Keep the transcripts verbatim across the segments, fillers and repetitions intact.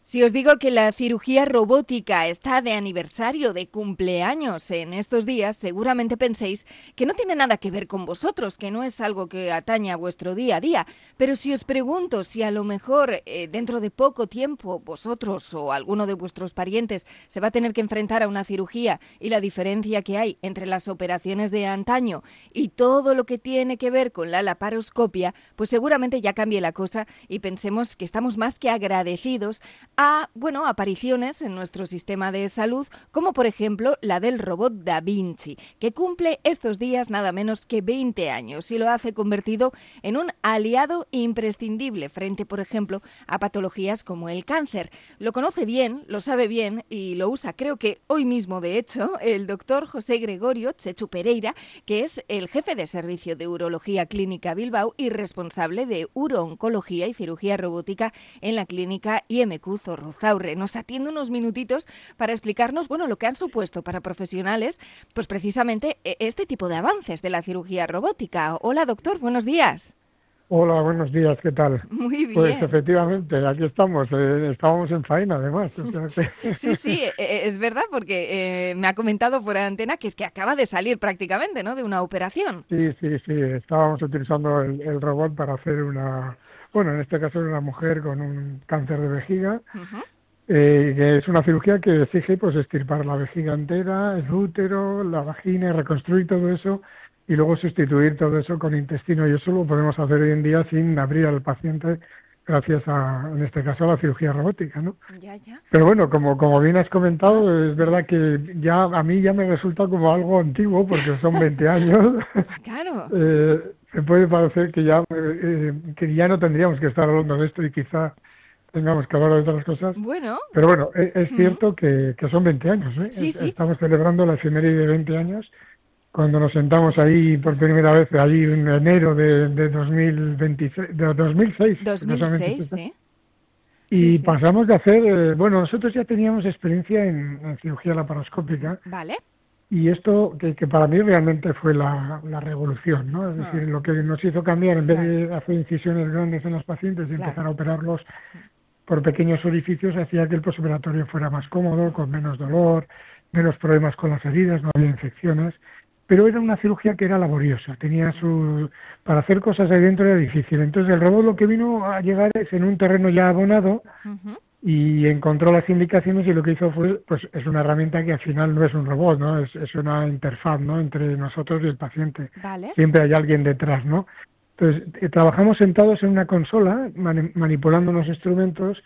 Si os digo que la cirugía robótica está de aniversario, de cumpleaños en estos días, seguramente penséis que no tiene nada que ver con vosotros, que no es algo que atañe a vuestro día a día. Pero si os pregunto si a lo mejor eh, dentro de poco tiempo vosotros o alguno de vuestros parientes se va a tener que enfrentar a una cirugía y la diferencia que hay entre las operaciones de antaño y todo lo que tiene que ver con la laparoscopia, pues seguramente ya cambie la cosa y pensemos que estamos más que agradecidos a, bueno, apariciones en nuestro sistema de salud, como por ejemplo la del robot Da Vinci, que cumple estos días nada menos que veinte años y lo hace convertido en un aliado imprescindible frente, por ejemplo, a patologías como el cáncer. Lo conoce bien, lo sabe bien y lo usa, creo que hoy mismo, de hecho, el doctor José Gregorio Chechu Pereira, que es el jefe de servicio de Urología Clínica Bilbao y responsable de Urooncología y Cirugía Robótica en la clínica I M Q Zorrozaurre. Nos atiende unos minutitos para explicarnos, bueno, lo que han supuesto para profesionales, pues precisamente este tipo de avances de la cirugía robótica. Hola, doctor, buenos días. Hola, buenos días, ¿qué tal? Muy Pues bien. efectivamente, aquí estamos, eh, estábamos en faena además. O sea que... Sí, sí, es verdad, porque eh, me ha comentado fuera de antena que es que acaba de salir prácticamente, ¿no?, de una operación. Sí, sí, sí, estábamos utilizando el, el robot para hacer una, bueno, en este caso era una mujer con un cáncer de vejiga, Uh-huh. eh, que es una cirugía que exige pues extirpar la vejiga entera, el útero, la vagina, y reconstruir todo eso y luego sustituir todo eso con intestino, y eso lo podemos hacer hoy en día sin abrir al paciente gracias a, en este caso, a la cirugía robótica, ¿no? Ya, ya. Pero bueno, como, como bien has Ah, comentado, es verdad que ya a mí ya me resulta como algo antiguo porque son veinte años. claro. eh, me puede parecer que ya, eh, que ya no tendríamos que estar hablando de esto y quizá tengamos que hablar de otras cosas. Bueno. Pero bueno, e- es Uh-huh. cierto que, que son veinte años, ¿eh? Sí, Es- sí. Estamos celebrando la efeméride de veinte años cuando nos sentamos ahí por primera vez, allí en enero de, de dos mil veintiséis, de dos mil seis, dos mil curiosamente. seis, ¿eh? Sí, Y sí. pasamos de hacer, eh, bueno, nosotros ya teníamos experiencia en, en cirugía laparoscópica, Vale. y esto que, que para mí realmente fue la, la revolución, ¿no? Es decir, Uh-huh. lo que nos hizo cambiar, en vez Claro, de hacer incisiones grandes en los pacientes y claro. empezar a operarlos por pequeños orificios, hacía que el posoperatorio fuera más cómodo, con menos dolor, menos problemas con las heridas, no había infecciones, pero era una cirugía que era laboriosa, tenía Ya. su... para hacer cosas ahí dentro era difícil. Entonces el robot lo que vino a llegar es en un terreno ya abonado, Uh-huh. y encontró las indicaciones, y lo que hizo fue, pues es una herramienta que al final no es un robot, ¿no? Es, es una interfaz, ¿no?, entre nosotros y el paciente. Vale. Siempre hay alguien detrás, ¿no? Entonces, eh, trabajamos sentados en una consola, mani- manipulando unos instrumentos.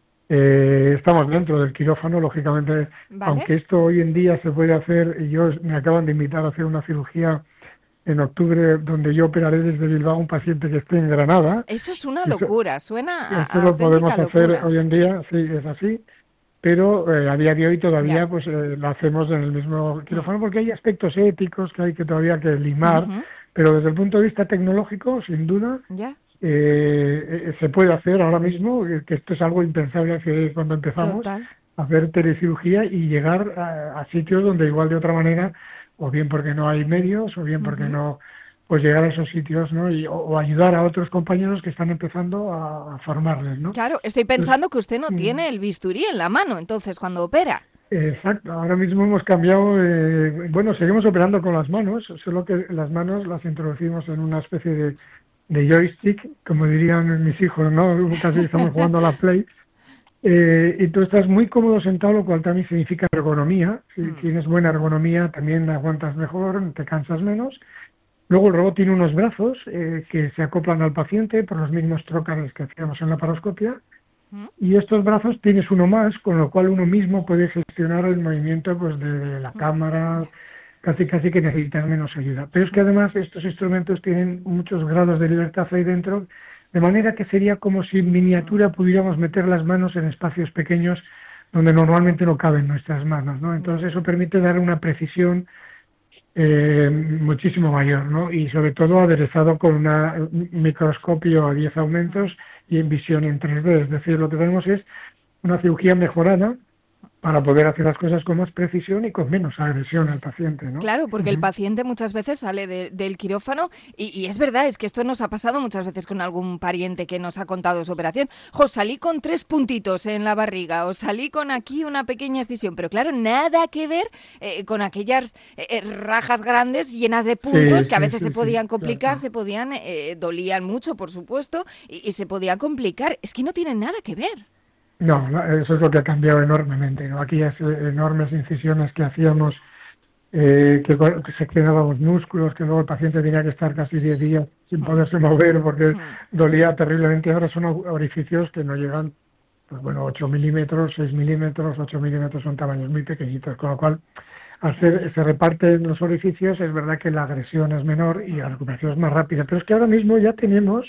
Eh, estamos dentro del quirófano, lógicamente, Vale. aunque esto hoy en día se puede hacer, y yo me acaban de invitar a hacer una cirugía en octubre, donde yo operaré desde Bilbao a un paciente que esté en Granada. Eso es una Eso, locura, suena a, esto a lo auténtica podemos hacer locura. hoy en día, sí, es así, pero eh, a día de hoy Ya. todavía pues eh, lo hacemos en el mismo Hmm. quirófano porque hay aspectos éticos que hay que todavía que limar, Uh-huh. pero desde el punto de vista tecnológico, sin duda, Ya. eh, eh, se puede hacer ahora mismo, eh, que esto es algo impensable hace cuando empezamos, Total. hacer telecirugía y llegar a, a sitios donde igual de otra manera, o bien porque no hay medios, o bien porque Uh-huh. no, pues llegar a esos sitios, ¿no? Y, o, o ayudar a otros compañeros que están empezando a, a formarles, ¿no? Claro, estoy Entonces, pensando que usted no mm, tiene el bisturí en la mano, entonces, cuando opera. exacto, ahora mismo hemos cambiado, eh, bueno, seguimos operando con las manos, solo que las manos las introducimos en una especie de, de joystick, como dirían mis hijos, ¿no? Casi estamos jugando a la Play, eh, y tú estás muy cómodo sentado, lo cual también significa ergonomía. Si Hmm. tienes buena ergonomía, también aguantas mejor, te cansas menos. Luego el robot tiene unos brazos eh, que se acoplan al paciente por los mismos trócares que hacíamos en la paroscopia, Hmm. y estos brazos tienes uno más, con lo cual uno mismo puede gestionar el movimiento pues de la Hmm. cámara, Ya. casi casi que necesitas menos ayuda. Pero es que Hmm. además estos instrumentos tienen muchos grados de libertad ahí dentro, de manera que sería como si en miniatura pudiéramos meter las manos en espacios pequeños donde normalmente no caben nuestras manos, ¿no? Ya. Entonces eso permite dar una precisión eh, muchísimo mayor, ¿no? Y sobre todo aderezado con una, un microscopio a diez Hmm. aumentos y en visión en tres D. Es decir, lo que tenemos es una cirugía mejorada para poder hacer las cosas con más precisión y con menos agresión al paciente, ¿no? Claro, porque Uh-huh. el paciente muchas veces sale de, del quirófano y, y es verdad, es que esto nos ha pasado muchas veces con algún pariente que nos ha contado su operación. Jo, salí con tres puntitos en la barriga o salí con aquí una pequeña escisión, pero claro, nada que ver eh, con aquellas eh, rajas grandes llenas de puntos Sí, que a sí, veces sí, se sí, podían complicar, claro. se podían, eh, dolían mucho, por supuesto, y, y se podían complicar. Es que no tienen nada que ver. No, eso es lo que ha cambiado enormemente, ¿no? Aquellas enormes incisiones que hacíamos, eh, que, que seccionábamos músculos, que luego el paciente tenía que estar casi diez días sin Hmm. poderse mover porque Hmm. dolía terriblemente. Ahora son orificios que no llegan, pues bueno, ocho milímetros, seis milímetros, ocho milímetros son tamaños muy pequeñitos, con lo cual, al ser, se reparten los orificios, es verdad que la agresión es menor y la recuperación es más rápida. Pero es que ahora mismo ya tenemos...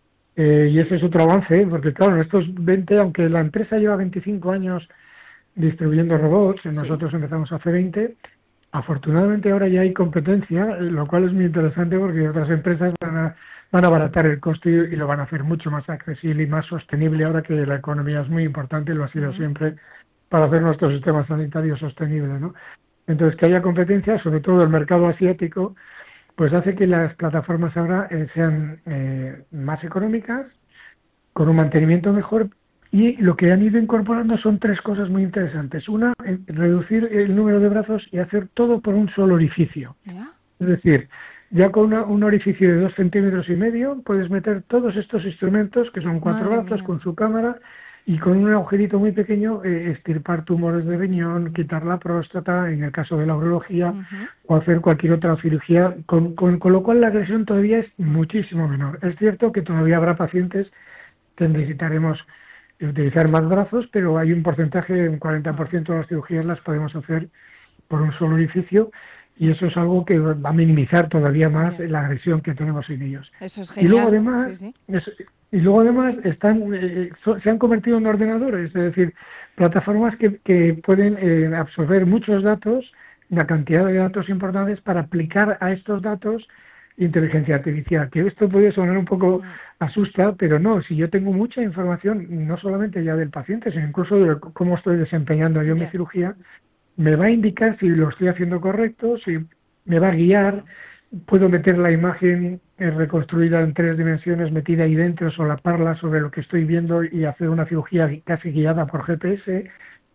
Eh, y ese es otro avance, ¿eh? Porque claro, en estos veinte, aunque la empresa lleva veinticinco años distribuyendo robots, Sí. nosotros empezamos hace veinte, afortunadamente ahora ya hay competencia, eh, lo cual es muy interesante porque otras empresas van a, van a abaratar el coste y, y lo van a hacer mucho más accesible y más sostenible ahora que la economía es muy importante y lo ha sido Uh-huh. siempre para hacer nuestro sistema sanitario sostenible, ¿no? Entonces, que haya competencia, sobre todo el mercado asiático, pues hace que las plataformas ahora eh, sean eh, más económicas, con un mantenimiento mejor, y lo que han ido incorporando son tres cosas muy interesantes. Una, eh, reducir el número de brazos y hacer todo por un solo orificio. ¿Ya? Es decir, ya con una, un orificio de dos centímetros y medio puedes meter todos estos instrumentos, que son cuatro Madre brazos, mía. con su cámara, y con un agujerito muy pequeño eh, extirpar tumores de riñón, quitar la próstata, en el caso de la urología, Uh-huh. o hacer cualquier otra cirugía, con, con, con lo cual la agresión todavía es Uh-huh. muchísimo menor. Es cierto que todavía habrá pacientes que necesitaremos utilizar más brazos, pero hay un porcentaje, un cuarenta por ciento de las cirugías las podemos hacer por un solo orificio, y eso es algo que va a minimizar todavía más Ya. la agresión que tenemos en ellos. Eso es Y luego genial. además, Sí, sí. es- y luego además están, eh, so- se han convertido en ordenadores, es decir, plataformas que, que pueden eh, absorber muchos datos, una cantidad de datos importantes para aplicar a estos datos inteligencia artificial. Que esto puede sonar un poco Mm. asusta, pero no, si yo tengo mucha información, no solamente ya del paciente, sino incluso de cómo estoy desempeñando yo mi Ya. cirugía, me va a indicar si lo estoy haciendo correcto, si me va a guiar, Mm. puedo meter la imagen eh, reconstruida en tres dimensiones, metida ahí dentro, solaparla sobre lo que estoy viendo y hacer una cirugía casi guiada por G P S.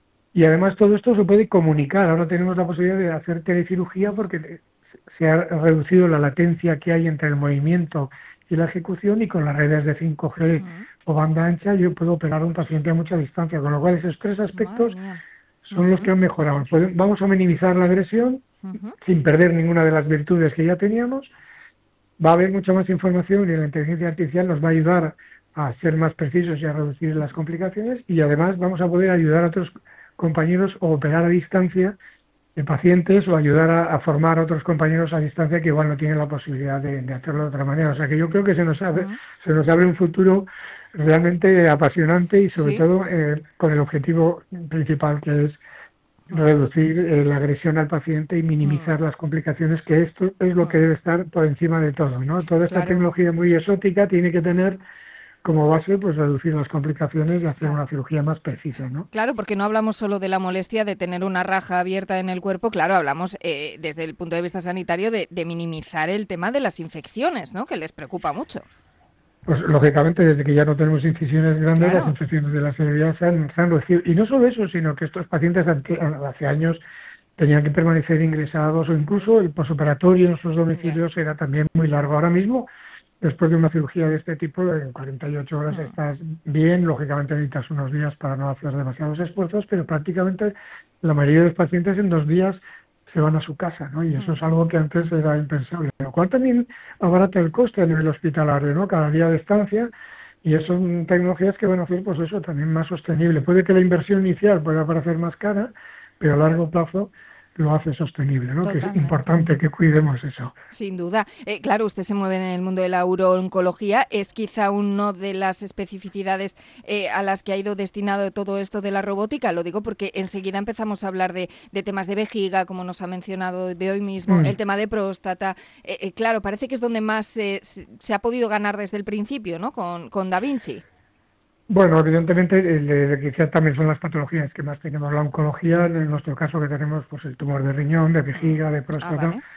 Y además todo esto se puede comunicar. Ahora tenemos la posibilidad de hacer telecirugía Mm. porque se ha reducido la latencia que hay entre el movimiento y la ejecución, y con las redes de cinco G Mm. o banda ancha yo puedo operar a un paciente a mucha distancia, con lo cual esos tres Madre aspectos mía. son los Ujú. que han mejorado. Podem- Vamos a minimizar la agresión Ujú. sin perder ninguna de las virtudes que ya teníamos. Va a haber mucha más información y la inteligencia artificial nos va a ayudar a ser más precisos y a reducir las complicaciones, y además vamos a poder ayudar a otros compañeros o operar a distancia de pacientes, o ayudar a, a formar a otros compañeros a distancia que igual no tienen la posibilidad de, de hacerlo de otra manera. O sea que yo creo que se nos abre, Mm. se nos abre un futuro realmente apasionante, y sobre Sí. todo eh, con el objetivo principal, que es Mm. reducir eh, la agresión al paciente y minimizar Mm. las complicaciones, que esto es lo que Mm. debe estar por encima de todo, ¿no? Toda esta Claro. tecnología muy exótica tiene que tener como base, pues, reducir las complicaciones y hacer Claro. una cirugía más precisa, ¿no? Claro, porque no hablamos solo de la molestia de tener una raja abierta en el cuerpo, claro, hablamos eh, desde el punto de vista sanitario de, de minimizar el tema de las infecciones, ¿no? Que les preocupa mucho. Pues lógicamente, desde que ya no tenemos incisiones grandes, las Claro. infecciones de la severidad se han, se han reducido. Y no solo eso, sino que estos pacientes ante- hace años tenían que permanecer ingresados, o Ujú. incluso el posoperatorio en sus Ya. domicilios era también muy largo. Ahora mismo, después de una cirugía de este tipo, en cuarenta y ocho horas Mm. estás bien. Lógicamente necesitas unos días para no hacer demasiados esfuerzos, pero prácticamente la mayoría de los pacientes en dos días se van a su casa, ¿no? Y eso Mm. es algo que antes era impensable, lo cual también abarata el coste a nivel hospitalario, ¿no? Cada día de estancia, y eso son tecnologías que van a hacer, pues eso, también más sostenible. Puede que la inversión inicial pueda parecer más cara, pero a largo plazo lo hace sostenible, ¿no? Que es Totalmente. importante que cuidemos eso. Sin duda. Eh, claro, usted se mueve en el mundo de la urooncología. Es quizá una de las especificidades eh, a las que ha ido destinado todo esto de la robótica. Lo digo porque enseguida empezamos a hablar de, de temas de vejiga, como nos ha mencionado de hoy mismo, Mm. el tema de próstata. Eh, eh, claro, parece que es donde más eh, se, se ha podido ganar desde el principio, ¿no? Con, con Da Vinci. Bueno, evidentemente, el de- quizás también son las patologías que más tenemos. La oncología, en nuestro caso que tenemos pues el tumor de riñón, de Mm. vejiga, de Ah, próstata, vale,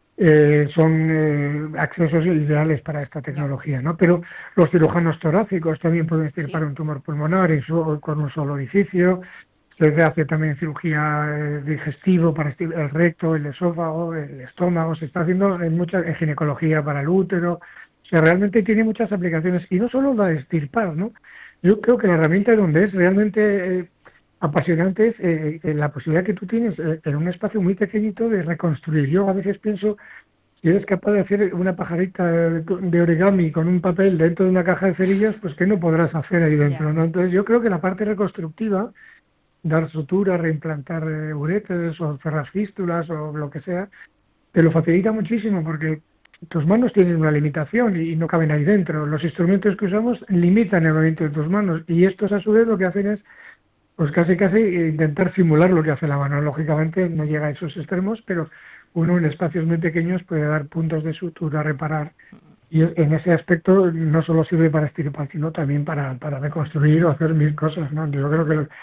eh, son eh, accesos ideales para esta ya, tecnología, ¿no? Pero los cirujanos torácicos también pueden extirpar sí. un tumor pulmonar y su- con un solo orificio. Se hace también cirugía eh, digestivo para estir- el recto, el esófago, el estómago. Se está haciendo en mucha en ginecología para el útero. O sea, realmente tiene muchas aplicaciones y no solo la de extirpar, ¿no? Yo creo que la herramienta donde es realmente eh, apasionante es eh, eh, la posibilidad que tú tienes eh, en un espacio muy pequeñito de reconstruir. Yo a veces pienso, si eres capaz de hacer una pajarita de de origami con un papel dentro de una caja de cerillas, pues ¿qué no podrás hacer ahí Ya. dentro, ¿no? Entonces yo creo que la parte reconstructiva, dar suturas, reimplantar eh, uretes o cerrar fístulas o lo que sea, te lo facilita muchísimo porque tus manos tienen una limitación y no caben ahí dentro. Los instrumentos que usamos limitan el movimiento de tus manos y estos a su vez lo que hacen es pues casi casi intentar simular lo que hace la mano. Lógicamente no llega a esos extremos, pero uno en espacios muy pequeños puede dar puntos de sutura, reparar. Y en ese aspecto no solo sirve para estirpar, sino también para, para Mm. reconstruir o hacer mil cosas, ¿no? Yo creo que lo-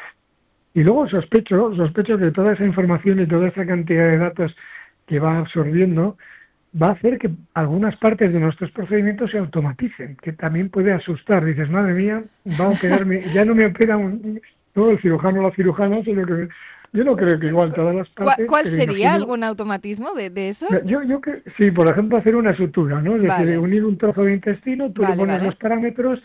Y luego sospecho, sospecho que toda esa información y toda esa cantidad de datos que va absorbiendo va a hacer que algunas partes de nuestros procedimientos se automaticen, que también puede asustar. Dices, madre mía, va a operarme, ya no me opera un, no el cirujano o la cirujana, sino que yo no creo que igual Cu- todas las ¿Cuál, partes, cuál pero sería imagino, algún automatismo de, de esos? yo, yo que, sí, por ejemplo, hacer una sutura, ¿no? Es decir, Vale, unir un trozo de intestino, tú le vale, pones vale. los parámetros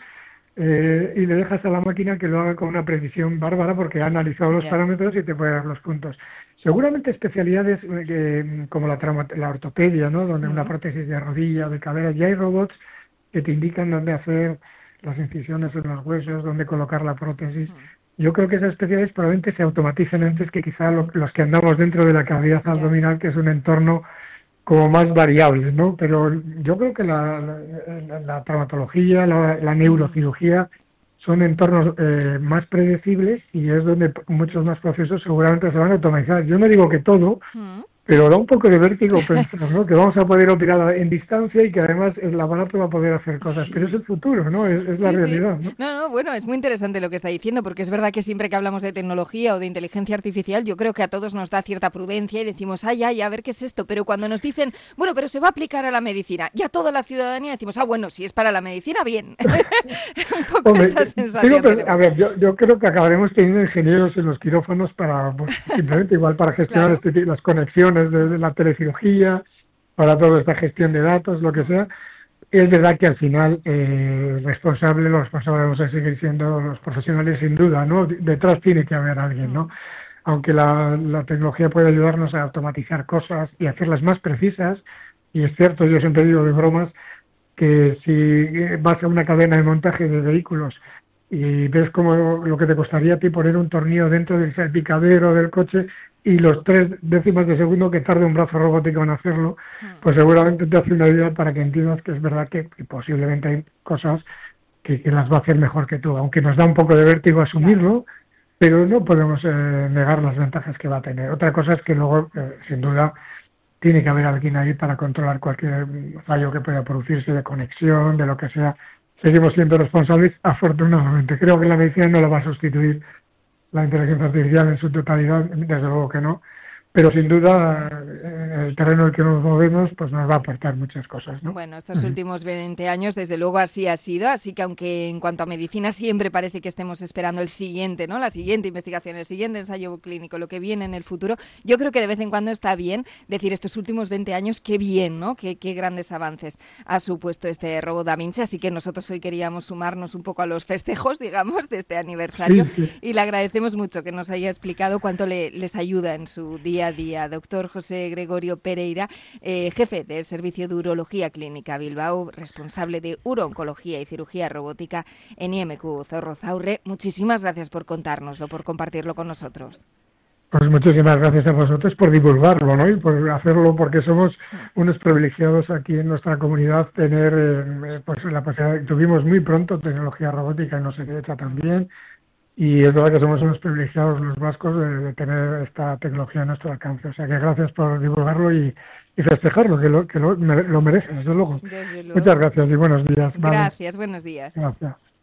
eh, y le dejas a la máquina que lo haga con una precisión bárbara porque ha analizado los Ya. parámetros y te puede dar los puntos. Seguramente especialidades eh, que, como la, trauma- la ortopedia, ¿no? Donde una Mm. prótesis de rodilla o de cadera, ya hay robots que te indican dónde hacer las incisiones en los huesos, dónde colocar la prótesis. Mm. Yo creo que esas especialidades probablemente se automaticen antes que quizá lo- los que andamos dentro de la cavidad Ya. abdominal, que es un entorno como más variables, ¿no? Pero yo creo que la, la, la traumatología, la, la Mm. neurocirugía son entornos eh, más predecibles y es donde p- muchos más procesos seguramente se van a automatizar. Yo no digo que todo, Mm. pero da un poco de vértigo pensar, ¿no? Que vamos a poder operar en distancia y que además el aparato va a poder hacer cosas. Pero es Sí. el futuro, ¿no? Es, es la Sí, sí. realidad, ¿no? No, no, bueno, es muy interesante lo que está diciendo, porque es verdad que siempre que hablamos de tecnología o de inteligencia artificial, yo creo que a todos nos da cierta prudencia y decimos, ay, ay, a ver qué es esto. Pero cuando nos dicen, bueno, pero se va a aplicar a la medicina, y a toda la ciudadanía decimos, ah, bueno, si es para la medicina, bien. Un poco Hombre, esta digo, sensación pero, a tenemos. ver, yo, yo creo que acabaremos teniendo ingenieros en los quirófanos para, pues, simplemente igual para gestionar Claro. este, ti- las conexiones de, de Mm, la telecirugía, para toda esta gestión de datos, lo que mm, sea. Y es verdad que al final eh, responsable, los responsables vamos a seguir siendo los profesionales sin duda, ¿no? Detrás tiene que haber alguien, ¿no? mm. Aunque la, la tecnología puede ayudarnos a automatizar cosas y hacerlas más precisas, y es cierto, yo siempre digo de bromas, que si eh, vas a una cadena de montaje de vehículos y ves como lo que te costaría a ti poner un tornillo dentro del salpicadero del coche y los tres décimas de segundo que tarde un brazo robótico en hacerlo, Mm. pues seguramente te hace una idea para que entiendas que es verdad que, que posiblemente hay cosas que, que las va a hacer mejor que tú, aunque nos da un poco de vértigo Claro. asumirlo, pero no podemos eh, negar las ventajas que va a tener. Otra cosa es que luego, eh, Mm. sin duda, tiene que haber alguien ahí para controlar cualquier fallo que pueda producirse de conexión, de lo que sea. Seguimos siendo responsables, afortunadamente. Creo que la medicina no la va a sustituir la inteligencia artificial en su totalidad, desde luego que no, pero sin duda en el terreno en el que nos movemos pues nos va a Sí. aportar muchas cosas, ¿no? Bueno, estos Ujú. últimos veinte años, desde luego, así ha sido. Así que, aunque en cuanto a medicina siempre parece que estemos esperando el siguiente, ¿no? La siguiente investigación, el siguiente ensayo clínico, lo que viene en el futuro, yo creo que de vez en cuando está bien decir estos últimos veinte años, qué bien, ¿no? Qué, qué grandes avances ha supuesto este robot Da Vinci. Así que nosotros hoy queríamos sumarnos un poco a los festejos, digamos, de este aniversario. Sí, sí. Y le agradecemos mucho que nos haya explicado cuánto le, les ayuda en su día a día. Doctor José Gregorio Pereira, eh, jefe del Servicio de Urología Clínica Bilbao, responsable de Urooncología y Cirugía Robótica en I M Q Zorrozaurre. Muchísimas gracias por contárnoslo, por compartirlo con nosotros. Pues muchísimas gracias a vosotros por divulgarlo, ¿no? Y por hacerlo porque somos unos privilegiados aquí en nuestra comunidad tener eh, pues la posibilidad, tuvimos muy pronto tecnología robótica en Oseguecha también. Y es verdad que somos unos privilegiados los vascos de, de tener esta tecnología a nuestro alcance. O sea que gracias por divulgarlo y, y festejarlo, que, lo, que lo, mere- lo merece, desde luego. Desde Muchas luego. gracias y buenos días. Vale, Gracias, buenos días. gracias.